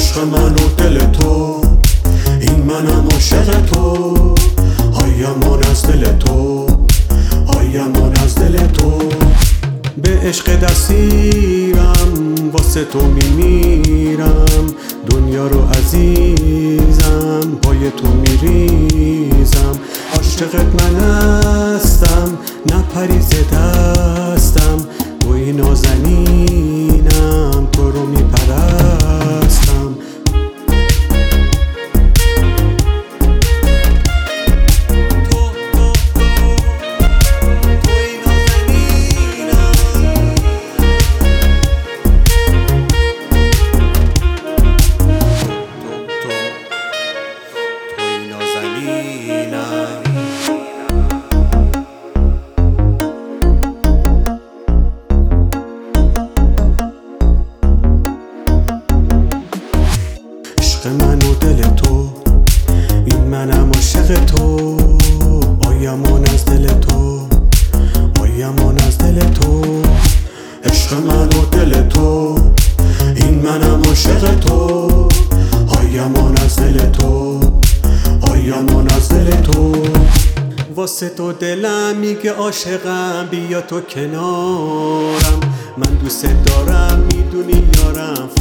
عشق من و دل تو، این منم عاشق تو، هایمان از دل تو، هایمان از دل تو. به عشق دستیرم، واسه تو میمیرم، دنیا رو عزیزم پای تو میریزم. عاشقت من هستم، نپری ز دستم، توی نازنینم، تو رو میپرستم. عشق من و دل تو، این منم عاشق تو، آیمان از دل تو، آیمان از دل تو. عشق من و دل تو، این منم عاشق تو، آیمان از دل تو، آیمان از دل تو. واسه تو دلم میگه عاشقم، بیا تو کنارم، من دوست دارم میدونی یارم.